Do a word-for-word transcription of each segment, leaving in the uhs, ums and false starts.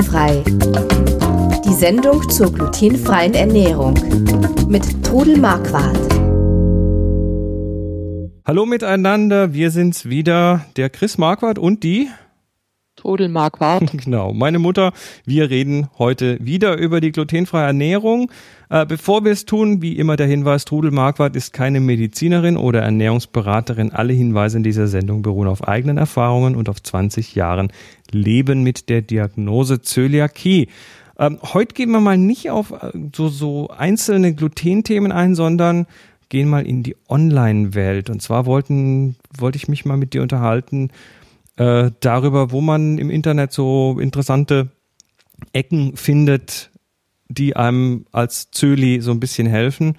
Glutenfrei. Die Sendung zur glutenfreien Ernährung mit Trudel Marquardt. Hallo miteinander, wir sind's wieder, der Chris Marquardt und die Trudel Marquardt. Genau, meine Mutter. Wir reden heute wieder über die glutenfreie Ernährung. Äh, bevor wir es tun, wie immer der Hinweis, Trudel Marquardt ist keine Medizinerin oder Ernährungsberaterin. Alle Hinweise in dieser Sendung beruhen auf eigenen Erfahrungen und auf zwanzig Jahren Leben mit der Diagnose Zöliakie. Ähm, heute gehen wir mal nicht auf äh, so, so einzelne Glutenthemen ein, sondern gehen mal in die Online-Welt. Und zwar wollten, wollte ich mich mal mit dir unterhalten, Äh, darüber, wo man im Internet so interessante Ecken findet, die einem als Zöli so ein bisschen helfen.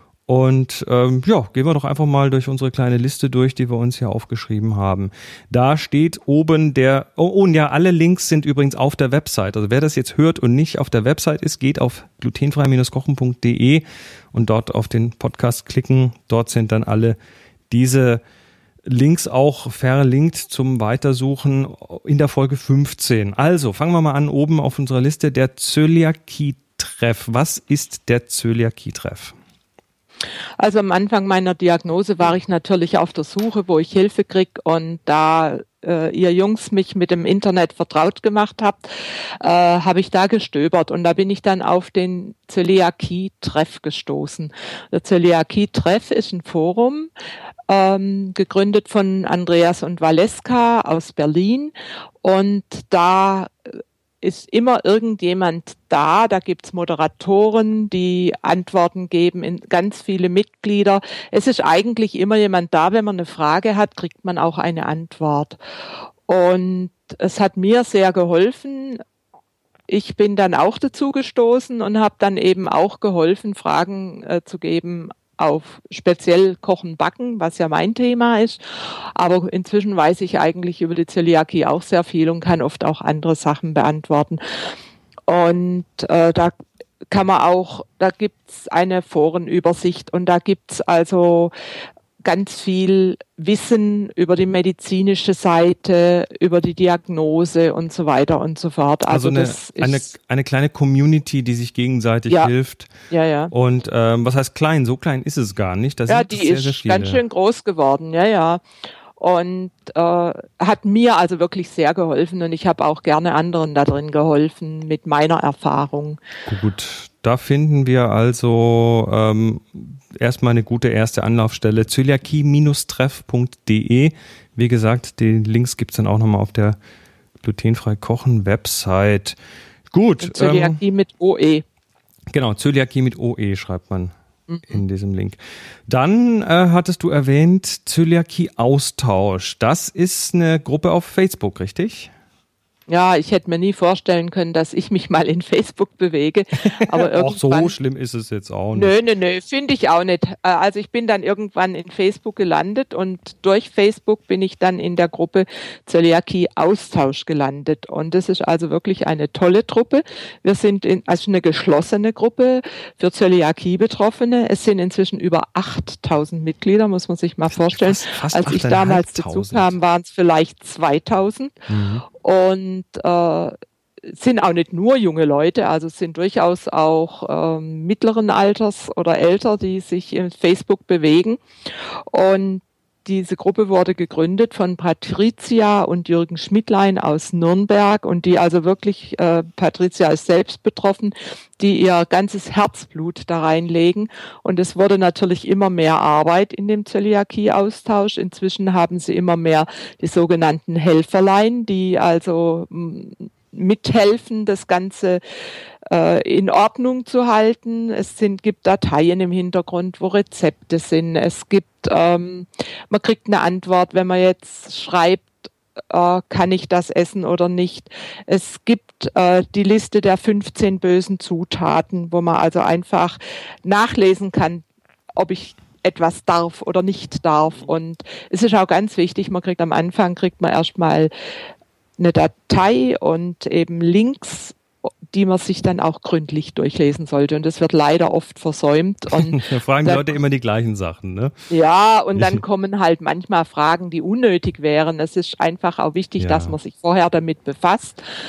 Und ähm, ja, gehen wir doch einfach mal durch unsere kleine Liste durch, die wir uns hier aufgeschrieben haben. Da steht oben der, oh, und ja, alle Links sind übrigens auf der Website. Also wer das jetzt hört und nicht auf der Website ist, geht auf glutenfrei kochen punkt de und dort auf den Podcast klicken. Dort sind dann alle diese Links auch verlinkt zum Weitersuchen in der Folge fünfzehn. Also, fangen wir mal an, oben auf unserer Liste, der Zöliakie-Treff. Was ist der Zöliakie-Treff? Also am Anfang meiner Diagnose war ich natürlich auf der Suche, wo ich Hilfe kriege, und da äh, ihr Jungs mich mit dem Internet vertraut gemacht habt, äh, habe ich da gestöbert, und da bin ich dann auf den Zöliakie-Treff gestoßen. Der Zöliakie-Treff ist ein Forum, ähm, gegründet von Andreas und Valeska aus Berlin, und da ist immer irgendjemand da, da gibt's Moderatoren, die Antworten geben, in ganz viele Mitglieder. Es ist eigentlich immer jemand da, wenn man eine Frage hat, kriegt man auch eine Antwort. Und es hat mir sehr geholfen. Ich bin dann auch dazu gestoßen und habe dann eben auch geholfen, Fragen äh, zu geben auf speziell Kochen, Backen, was ja mein Thema ist. Aber inzwischen weiß ich eigentlich über die Zöliakie auch sehr viel und kann oft auch andere Sachen beantworten. Und äh, da kann man auch, da gibt's eine Forenübersicht, und da gibt's also ganz viel Wissen über die medizinische Seite, über die Diagnose und so weiter und so fort. Also, also eine, das ist eine, eine kleine Community, die sich gegenseitig ja, hilft. Ja, ja. Und ähm, was heißt klein? So klein ist es gar nicht. Da ja, sind die sehr, ist sehr viele. ganz schön groß geworden, ja, ja. Und äh, hat mir also wirklich sehr geholfen, und ich habe auch gerne anderen da drin geholfen mit meiner Erfahrung. Gut, da finden wir also ähm, erstmal eine gute erste Anlaufstelle, zöliakie Treff punkt de. Wie gesagt, die Links gibt's dann auch nochmal auf der glutenfrei kochen Website. Gut. Und Zöliakie ähm, mit O E. Genau, Zöliakie mit O E schreibt man in diesem Link. Dann äh, hattest du erwähnt Zöliakie-Austausch. Das ist eine Gruppe auf Facebook, richtig? Ja, ich hätte mir nie vorstellen können, dass ich mich mal in Facebook bewege. Aber auch so schlimm ist es jetzt auch nicht. Nö, nö, nö, finde ich auch nicht. Also ich bin dann irgendwann in Facebook gelandet, und durch Facebook bin ich dann in der Gruppe Zöliakie-Austausch gelandet. Und das ist also wirklich eine tolle Truppe. Wir sind in, also eine geschlossene Gruppe für Zöliakie-Betroffene. Es sind inzwischen über achttausend Mitglieder, muss man sich mal vorstellen. Fast, fast Als ich damals dazu kam, waren es vielleicht zweitausend. Mhm. Und äh, sind auch nicht nur junge Leute, also es sind durchaus auch ähm, mittleren Alters oder älter, die sich in Facebook bewegen. Und diese Gruppe wurde gegründet von Patricia und Jürgen Schmidtlein aus Nürnberg, und die also wirklich, äh, Patricia ist selbst betroffen, die ihr ganzes Herzblut da reinlegen. Und es wurde natürlich immer mehr Arbeit in dem Zöliakie-Austausch. Inzwischen haben sie immer mehr die sogenannten Helferlein, die also m- mithelfen, das Ganze äh, in Ordnung zu halten. Es sind, gibt Dateien im Hintergrund, wo Rezepte sind. Es gibt, ähm, man kriegt eine Antwort, wenn man jetzt schreibt, äh, kann ich das essen oder nicht. Es gibt äh, die Liste der fünfzehn bösen Zutaten, wo man also einfach nachlesen kann, ob ich etwas darf oder nicht darf. Und es ist auch ganz wichtig, man kriegt am Anfang, kriegt man erstmal eine Datei und eben Links, die man sich dann auch gründlich durchlesen sollte. Und das wird leider oft versäumt. Und da fragen die dann, Leute immer die gleichen Sachen, ne? Ja, und dann kommen halt manchmal Fragen, die unnötig wären. Es ist einfach auch wichtig, ja, dass man sich vorher damit befasst.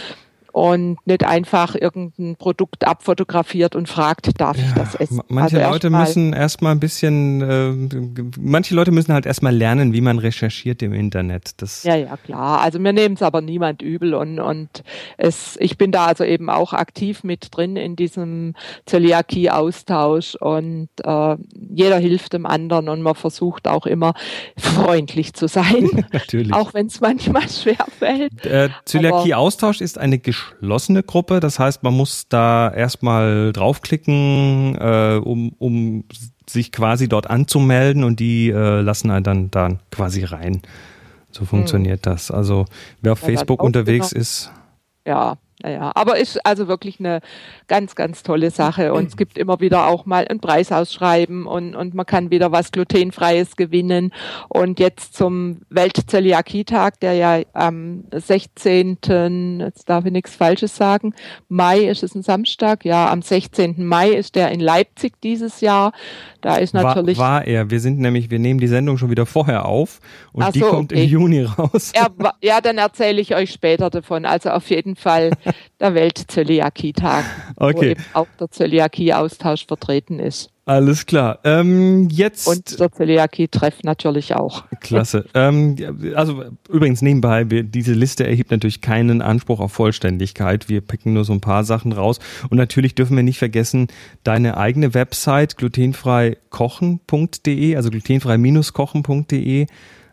und nicht einfach irgendein Produkt abfotografiert und fragt, darf ja, ich das essen? Manche also Leute erst müssen erstmal ein bisschen, äh, manche Leute müssen halt erstmal lernen, wie man recherchiert im Internet. Das ja, ja, klar. Also mir nehmen es aber niemand übel und, und es, ich bin da also eben auch aktiv mit drin in diesem Zöliakie-Austausch und äh, jeder hilft dem anderen und man versucht auch immer freundlich zu sein. Natürlich. Auch wenn es manchmal schwer fällt. Äh, Zöliakie-Austausch ist eine geschlossene Gruppe, das heißt, man muss da erstmal draufklicken, äh, um, um sich quasi dort anzumelden und die äh, lassen einen dann, dann quasi rein. So funktioniert hm. das. Also wer auf ja, Facebook unterwegs ist. Ja, naja, aber ist also wirklich eine ganz, ganz tolle Sache und es gibt immer wieder auch mal ein Preisausschreiben und, und man kann wieder was Glutenfreies gewinnen und jetzt zum Welt-Zöliakie-Tag, der ja am sechzehnten jetzt darf ich nichts Falsches sagen, Mai, ist es ein Samstag? Ja, am sechzehnten Mai ist der in Leipzig dieses Jahr. Da ist natürlich war, war er. Wir sind nämlich, wir nehmen die Sendung schon wieder vorher auf und Ach die so, kommt okay. im Juni raus. Ja, ja, dann erzähle ich euch später davon. Also auf jeden Fall der Welt-Zöliakie-Tag, okay. wo eben auch der Zöliakie-Austausch vertreten ist. Alles klar. Ähm, jetzt und der Zöliakie-Treff natürlich auch. Klasse. Ähm, also übrigens nebenbei, wir, diese Liste erhebt natürlich keinen Anspruch auf Vollständigkeit. Wir picken nur so ein paar Sachen raus. Und natürlich dürfen wir nicht vergessen, deine eigene Website glutenfrei kochen punkt de, also glutenfrei kochen punkt de,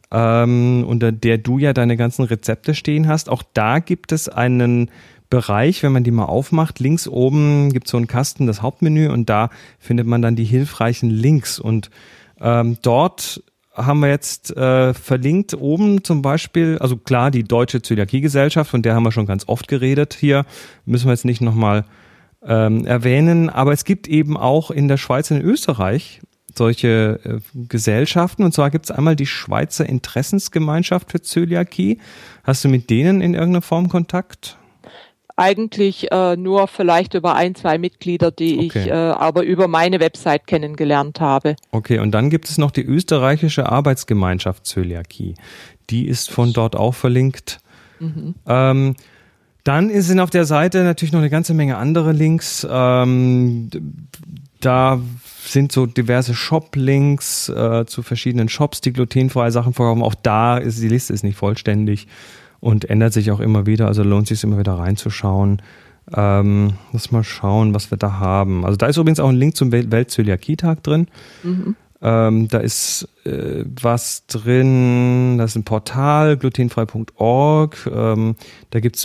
ähm, unter der du ja deine ganzen Rezepte stehen hast. Auch da gibt es einen Bereich, wenn man die mal aufmacht, links oben gibt es so einen Kasten, das Hauptmenü, und da findet man dann die hilfreichen Links und ähm, dort haben wir jetzt äh, verlinkt oben zum Beispiel, also klar, die Deutsche Zöliakie-Gesellschaft, von der haben wir schon ganz oft geredet hier, müssen wir jetzt nicht nochmal ähm, erwähnen, aber es gibt eben auch in der Schweiz und in Österreich solche äh, Gesellschaften, und zwar gibt es einmal die Schweizer Interessensgemeinschaft für Zöliakie. Hast du mit denen in irgendeiner Form Kontakt? Eigentlich äh, nur vielleicht über ein, zwei Mitglieder, die okay. ich äh, aber über meine Website kennengelernt habe. Okay, und dann gibt es noch die österreichische Arbeitsgemeinschaft Zöliakie. Die ist von dort auch verlinkt. Mhm. Ähm, dann sind auf der Seite natürlich noch eine ganze Menge andere Links. Ähm, da sind so diverse Shop-Links äh, zu verschiedenen Shops, die glutenfreie Sachen verkaufen. Auch da ist die Liste ist nicht vollständig und ändert sich auch immer wieder, also lohnt sich immer wieder reinzuschauen. Ähm, lass mal schauen, was wir da haben. Also da ist übrigens auch ein Link zum Welt-Zöliakie-Tag drin. Mhm. Ähm, da ist äh, was drin, das ist ein Portal, glutenfrei punkt org, ähm, da gibt's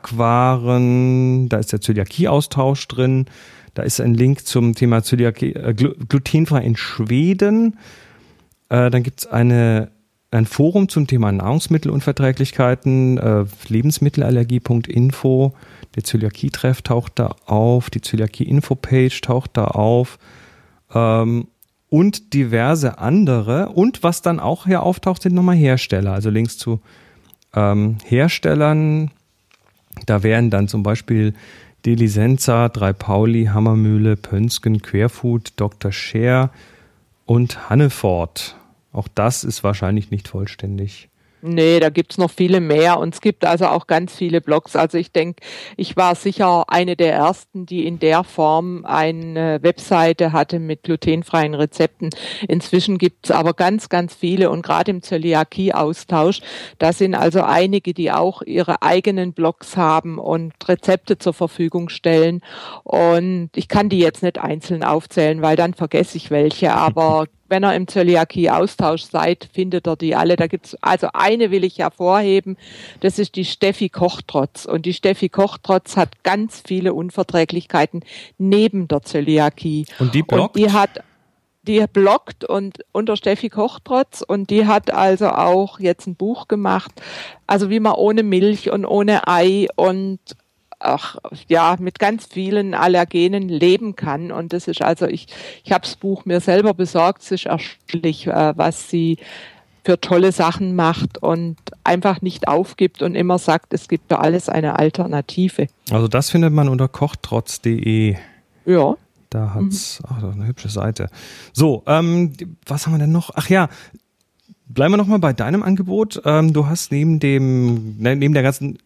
Backwaren, da ist der Zöliakie-Austausch drin, da ist ein Link zum Thema Zöliakie, äh, glutenfrei in Schweden, äh, dann gibt's eine ein Forum zum Thema Nahrungsmittelunverträglichkeiten, äh, lebensmittelallergie punkt info, der Zöliakie-Treff taucht da auf, die Zöliakie-Info-Page taucht da auf ähm, und diverse andere. Und was dann auch hier auftaucht, sind nochmal Hersteller, also Links zu ähm, Herstellern. Da wären dann zum Beispiel Delisenza, drei Pauli, Hammermühle, Pönsken, Querfood, Doktor Scher und Hanneford. Auch das ist wahrscheinlich nicht vollständig. Nee, da gibt's noch viele mehr und es gibt also auch ganz viele Blogs. Also ich denke, ich war sicher eine der ersten, die in der Form eine Webseite hatte mit glutenfreien Rezepten. Inzwischen gibt's aber ganz, ganz viele und gerade im Zöliakie-Austausch, da sind also einige, die auch ihre eigenen Blogs haben und Rezepte zur Verfügung stellen. Und ich kann die jetzt nicht einzeln aufzählen, weil dann vergesse ich welche, aber wenn ihr im Zöliakie-Austausch seid, findet ihr die alle. Da gibt's also eine will ich hervorheben, das ist die Steffi Kochtrotz. Und die Steffi Kochtrotz hat ganz viele Unverträglichkeiten neben der Zöliakie. Und die bloggt? Und die hat, die bloggt und unter Steffi Kochtrotz und die hat also auch jetzt ein Buch gemacht, also wie man ohne Milch und ohne Ei und ach ja, mit ganz vielen Allergenen leben kann. Und das ist also, ich, ich habe das Buch mir selber besorgt, es ist erstaunlich, äh, was sie für tolle Sachen macht und einfach nicht aufgibt und immer sagt, es gibt für alles eine Alternative. Also das findet man unter kochtrotz punkt de. Ja. Da hat's, mhm. ach, das ist eine hübsche Seite. So, ähm, was haben wir denn noch? Ach ja, bleiben wir nochmal bei deinem Angebot. Ähm, du hast neben dem, neben der ganzen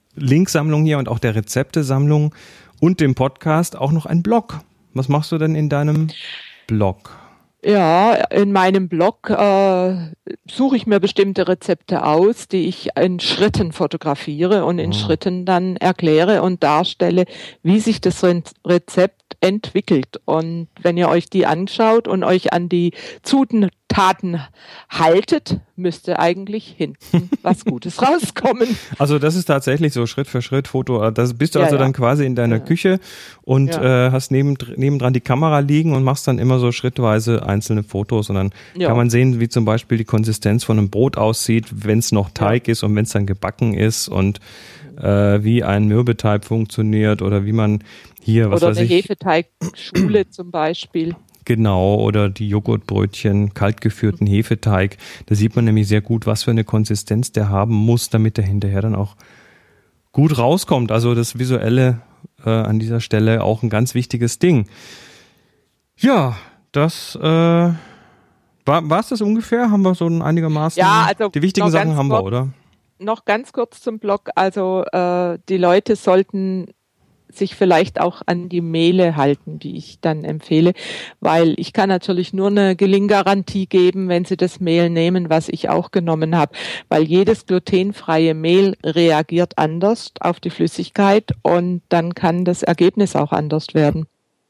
Linksammlung hier und auch der Rezeptesammlung und dem Podcast auch noch einen Blog. Was machst du denn in deinem Blog? Ja, in meinem Blog äh, suche ich mir bestimmte Rezepte aus, die ich in Schritten fotografiere und in oh. Schritten dann erkläre und darstelle, wie sich das Rezept entwickelt. Und wenn ihr euch die anschaut und euch an die Zutaten haltet, müsste eigentlich hinten was Gutes rauskommen. Also das ist tatsächlich so Schritt für Schritt Foto. Das bist du ja, also ja. dann quasi in deiner ja. Küche und ja. äh, hast neben, nebendran die Kamera liegen und machst dann immer so schrittweise einzelne Fotos und dann ja. kann man sehen, wie zum Beispiel die Konsistenz von einem Brot aussieht, wenn es noch Teig ja. ist und wenn es dann gebacken ist und äh, wie ein Mürbeteig funktioniert oder wie man hier, was oder weiß eine ich. Hefeteigschule zum Beispiel. Genau, oder die Joghurtbrötchen, kaltgeführten Hefeteig. Da sieht man nämlich sehr gut, was für eine Konsistenz der haben muss, damit der hinterher dann auch gut rauskommt. Also das Visuelle äh, an dieser Stelle auch ein ganz wichtiges Ding. Ja, das äh, war es das ungefähr? Haben wir so einigermaßen ja, also die wichtigen Sachen haben kurz, wir, oder? Noch ganz kurz zum Blog. Also äh, die Leute sollten sich vielleicht auch an die Mehle halten, die ich dann empfehle, weil ich kann natürlich nur eine Gelinggarantie geben, wenn Sie das Mehl nehmen, was ich auch genommen habe, weil jedes glutenfreie Mehl reagiert anders auf die Flüssigkeit und dann kann das Ergebnis auch anders werden.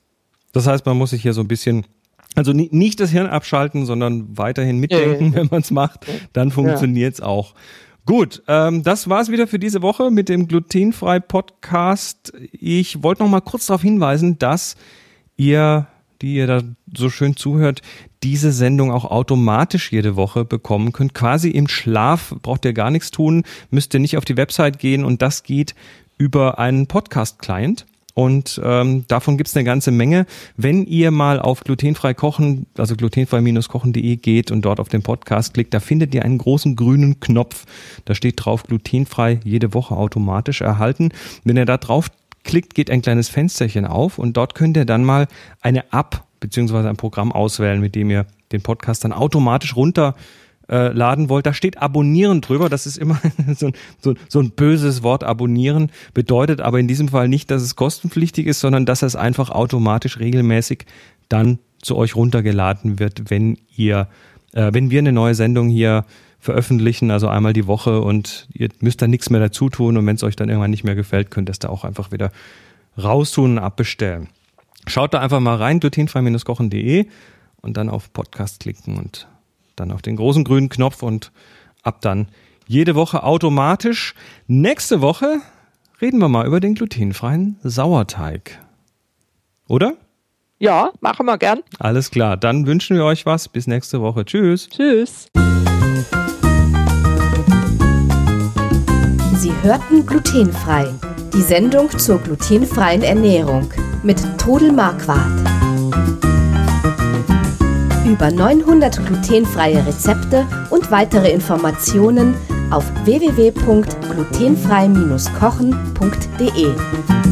Das heißt, man muss sich hier so ein bisschen, also nicht das Hirn abschalten, sondern weiterhin mitdenken, ja, wenn man es macht, dann funktioniert es ja. auch. Gut, ähm, das war's wieder für diese Woche mit dem Glutenfrei-Podcast. Ich wollte noch mal kurz darauf hinweisen, dass ihr, die ihr da so schön zuhört, diese Sendung auch automatisch jede Woche bekommen könnt. Quasi im Schlaf, braucht ihr gar nichts tun, müsst ihr nicht auf die Website gehen und das geht über einen Podcast-Client. Und ähm, davon gibt's eine ganze Menge. Wenn ihr mal auf glutenfrei kochen, also glutenfrei Bindestrich kochen Punkt de geht und dort auf den Podcast klickt, da findet ihr einen großen grünen Knopf. Da steht drauf, glutenfrei jede Woche automatisch erhalten. Wenn ihr da drauf klickt, geht ein kleines Fensterchen auf und dort könnt ihr dann mal eine App bzw. ein Programm auswählen, mit dem ihr den Podcast dann automatisch runter Äh, laden wollt, da steht Abonnieren drüber. Das ist immer so ein, so, so ein böses Wort, Abonnieren. Bedeutet aber in diesem Fall nicht, dass es kostenpflichtig ist, sondern dass es einfach automatisch regelmäßig dann zu euch runtergeladen wird, wenn ihr, äh, wenn wir eine neue Sendung hier veröffentlichen, also einmal die Woche und ihr müsst da nichts mehr dazu tun und wenn es euch dann irgendwann nicht mehr gefällt, könnt ihr es da auch einfach wieder raustun und abbestellen. Schaut da einfach mal rein, glutenfrei Bindestrich kochen Punkt de und dann auf Podcast klicken und dann auf den großen grünen Knopf und ab dann jede Woche automatisch. Nächste Woche reden wir mal über den glutenfreien Sauerteig. Oder? Ja, machen wir gern. Alles klar, dann wünschen wir euch was. Bis nächste Woche. Tschüss. Tschüss. Sie hörten Glutenfrei, die Sendung zur glutenfreien Ernährung mit Todel Marquardt. Über neunhundert glutenfreie Rezepte und weitere Informationen auf w w w punkt glutenfrei Bindestrich kochen Punkt de.